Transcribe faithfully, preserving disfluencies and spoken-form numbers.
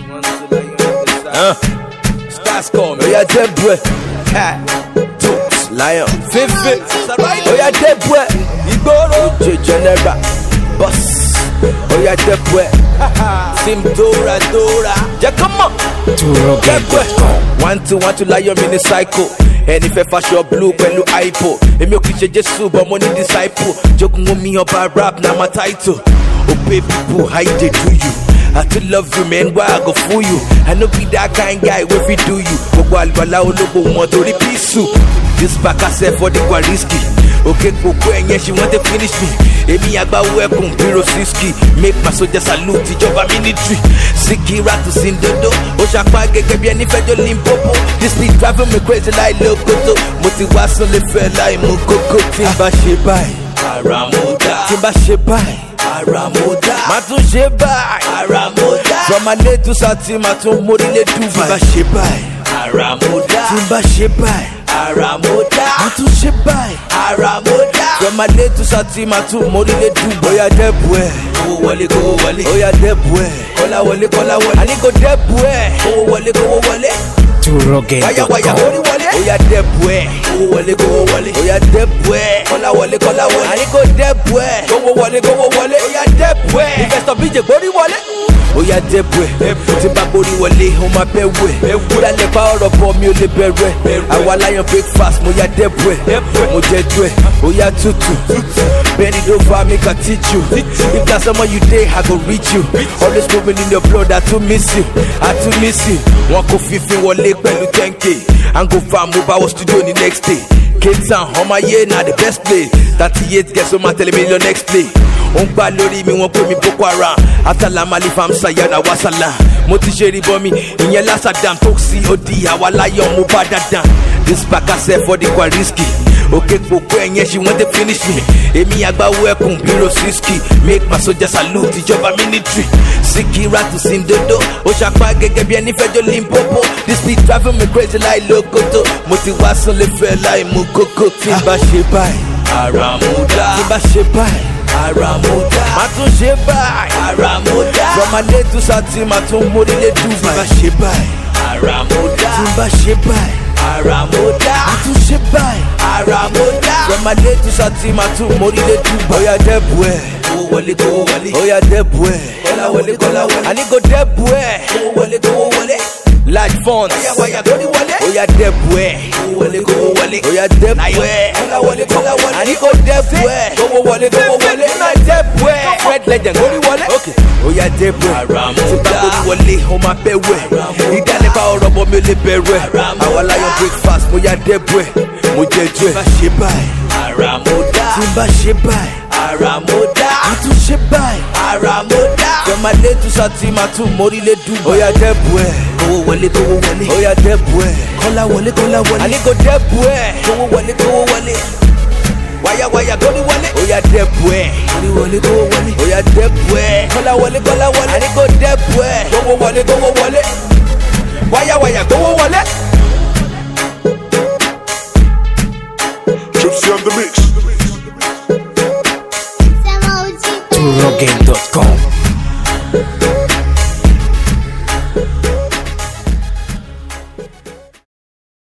Uh, Stars call me. Oh yeah, dead boy. Cat, Toots, Lion, Fifi. Oh yeah, dead boy. Igoro, J Genera, Boss. Oh yeah, dead boy. Sim Dora Dora. Yeah, come on. Dead boy. One two one two Lion mini cycle. And if I fast your blue, pẹ̀lú hypo. Emi o kìí Jesus, but money disciple. Jogun with me up a rap, now my title. Obey people, how they do you? I still love you, man, why I go fool you? I know be that kind guy, where we do you. Gbogbo alibala olobo wọn torí pisu. This back I said for the risky. Okay, koko ẹ̀yẹn, she want to finish me. Emi agbawo ẹkùn biro siski. Make my soldier salute ìjọba military. Sikira to Sindodo. O ṣàpá gẹ́gẹ́ bí ẹni fẹ́jọ́ Limpopo. This beat driving me crazy like Lokoto. Mo ti wá sún lè fẹ́ láì mú kókó. Tí n bá ṣe báyìí, ara mo dá. Tí n bá ṣe báyìí, ara mo dá. Má tún ṣe báyìí, ara mo dá. From Malé to Sati, má tún mórílé Dubai. Tí n bá ṣe báyìí, ara mo dá. Tí n bá ṣe báyìí, ara mo dá. Má tún ṣe báyìí, ara mo dá. From Malé to Sati, má tún mórílé Dubai. Oya dẹ́bu ẹ̀, kówó wọlé kówó wọlé. Oya dẹ́bu ẹ̀, kọ́lá wọlé kọ́lá wọlé. Àní kò dẹ́bu ẹ̀, kówó wọlé kówó wọlé. Turogain dot com. Wáyà wáyà orí wọlé. Oya dẹ́bu ẹ̀, kówó wọlé kówó wọlé. Oya dẹ́bu ẹ̀, kọ́lá wọlé kọ́lá wọlé. Àní kò dẹ́bu ẹ̀, kówó wọlé kówó wọlé. Oya dẹ́bu ẹ̀, Investor B J gbórí wọlé. Oya dẹ́bu ẹ̀, tí bá gbórí wọlé, ó máa bẹ́ wẹ̀. Dálẹ̀ pa ọ̀rọ̀ bọ̀ mi ò lè bẹ̀rẹ̀. Àwa Lion breakfast, mo ya dẹ́bu ẹ̀. Mo jẹ ju ẹ̀, oya tútù. Bend it over, make I teach you. If that's someone you date, I go reach you. Always moving in your blood, I too miss you. I too miss you. One go fifteen wọlé pẹ̀lú ten K. And go far, move our studio the next day. Cape Town, on my year, now the best place. thirty-eight guess on my television next play. On gba lórí mi, wọ́n pè mí Boko Haram. After la mali fam sayana wasala. Mo ti ṣe rí bọ́ mi, ìyẹn lásàdàm tó sí odi. Àwa Lion mo bá dandan. This back I said for the risky. Okay, koko ẹ̀yẹn, she want to finish me. Emi agbawo ẹkùn biro siski. Make my soldier salute ìjọba military. Sikira to Sindodo. O ṣàpá gẹ́gẹ́ bí ẹni fẹ́jọ́ Limpopo. This beat driving me crazy like Lokoto. Mo ti wá sún lè fẹ́ láì mú kókó. Tí n bá ṣe báyìí, ara mo dá. Tí n bá ṣe báyìí, ara mo dá. Má tún ṣe báyìí, ara mo dá. From Malé to Sati, má tún mórílé Dubai. Tí n bá ṣe báyìí, ara mo dá. Tí n bá ṣe báyìí, ara mo dá. Má tún ṣe báyìí, ara mo dá. From Malé to Sati, má tún mórílé Dubai. Oya dẹ́bu ẹ̀, kówó wọlé kówó wọlé. Oya dẹ́bu ẹ̀, kọ́lá wọlé kọ́lá wọlé. Àní kò dẹ́bu ẹ̀, kówó wọlé kówó wọlé. Large funds. Wáyà wáyà lórí wọlé. Oya dẹ́bu ẹ̀, kówó wọlé kówó wọlé. Oya dẹ́bu ẹ̀, kọ́lá wọlé kọ́lá wọlé. Àní kò dẹ́bu ẹ̀, kówó wọlé kówó wọlé. Oya dẹ́bu ẹ̀, Red Legend lórí wọlé. Okay. Oya dẹ́bu ẹ̀, tí bá lórí wọlé, ó máa bẹ́ wẹ̀. Ìdálẹ́ bá ọ̀rọ̀ bọ̀ mi ò lè bẹ̀rẹ̀. Àwa Lion breakfast, mo ya dẹ́bu ẹ̀, mo jẹ ju ẹ̀. Tí n bá ṣe báyìí, ara mo dá. Tí n bá ṣe báyìí, ara mo dá. Má tún ṣe báyìí, ara mo dá. From Malé to Sati, má tún mórílé Dubai. Oya dẹ́bu ẹ̀, kówó wọlé kówó wọlé. Oya dẹ́bu ẹ̀, kọ́lá wọlé kọ́lá wọlé. Àní kò dẹ́bu ẹ̀, kówó wọlé kówó wọlé. Wáyà wáyà górí wọlé. Oya dẹ́bu ẹ̀, górí wọlé kówó wọlé. Oya dẹ́bu ẹ̀, kọ́lá wọlé kọ́lá wọlé. Àní kò dẹ́bu ẹ̀, kówó wọlé kówó wọlé. Wáyà wáyà kówó wọlé. Gypsy on the mix. Turogain dot com.